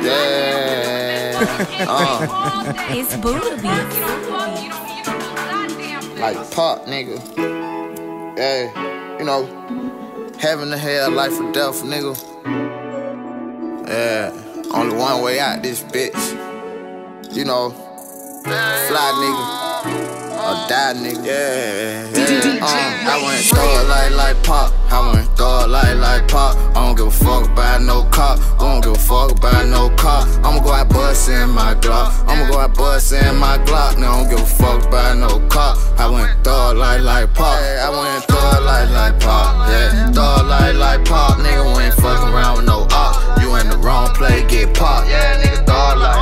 Yeah. It's Buddha Beats. Like Pop, nigga. Yeah, you know, heaven to hell, life or death, nigga. Yeah, only one way out this bitch. You know, fly nigga. Or die nigga. Yeah. I went thug like Pop. I went thug like Pop. I don't give a fuck about no cop. I don't give a fuck about no cop. I'ma go out bustin' my Glock. I'ma go out bustin' my Glock. Now I don't give a fuck about no cop. I went thug like Pop. I went thug like Pop. Yeah, thug like Pop. Nigga, we ain't fucking around with no op. You in the wrong play, get popped. Yeah, nigga, thug like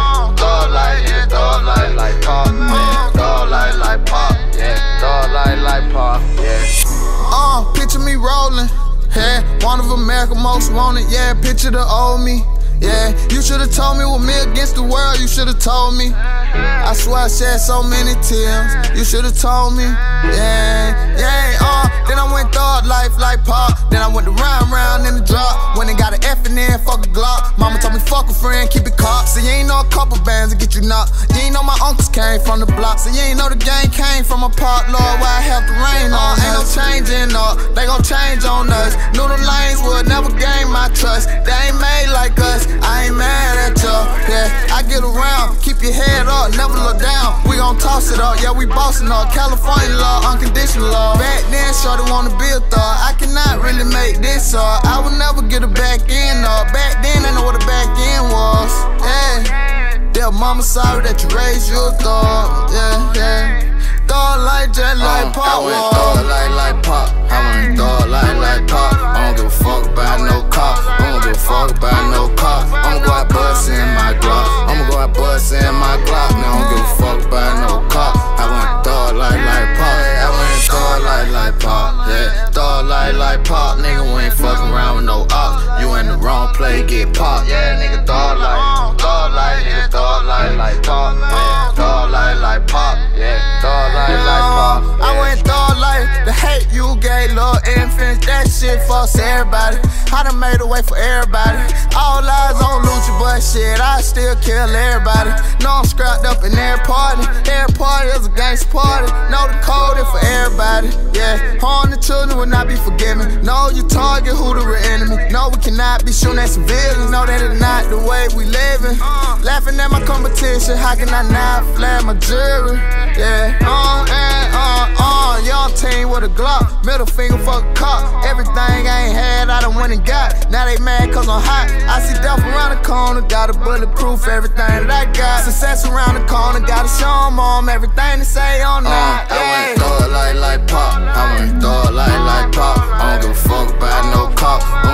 Pop. Yeah, thug like Pop. Yeah, thug like Pop. Yeah. Picture me rolling. Yeah, one of America's most wanted. Yeah, picture the old me. Yeah, you should've told me with me against the world. You should've told me. I swear I shed so many tears. You should've told me. Yeah. Then I went thug life like Pop. Then I went to round in the drop. When they got an F and then fuck a Glock. Mama told me fuck a friend, keep it caught. So you ain't know a couple bands to get you knocked. You ain't know my uncles came from the block. So you ain't know the gang came from a part. Lord, why I have to rain on us. Ain't no changing up, they gon' change on us. Knew the lanes would never gain my trust. They ain't made like us, I ain't mad at y'all. Yeah, I get around, keep your head up, never look down. We gon' toss it up, yeah, we bossin' up. California law, unconditional law. Back then, shorty wanna be a thug. I cannot really make this up. I would never get a back end up. Back then, I know what a back end was. Yeah, mama sorry that you raised you a thug. Yeah. Thug like just like Pop. I went thug like Pop. I went thug like Pop. I don't give a fuck about no cop. I don't give a fuck about no cop. I'ma go out bustin' my Glock. I'ma go out bustin' my Glock. Now I don't give a fuck about no cop. I went thug like Pop. I went thug like Pop. Yeah, thug like Pop. Nigga, we ain't fucking around with no op. You in the wrong play, get popped. Yeah, nigga, thug like Pop. Yeah, thug like Pop. Yeah, thug like Pop. I went thug like the hate you gave, little infants. That shit fucks everybody. I done made a way for everybody. All eyes on Lucha, but shit, I still kill everybody. Know I'm scrapped up in every party. Every party is a gangsta party. Know the code is for everybody. Yeah, harm the children will not be forgiven. Know you target who the real enemy. No, we cannot be shooting at civilians. Know that it's not the way we living. Laughing at my competition, how can I not flare my jury? Yeah, young team with a Glock, middle finger for a cop. Everything I ain't had, I done went and got. Now they mad cause I'm hot. I see death around the corner, got a bulletproof everything that I got. Success around the corner, gotta show them all everything they say on that. I went thug like Pop. I went thug like Pop. I don't give a fuck about no cop.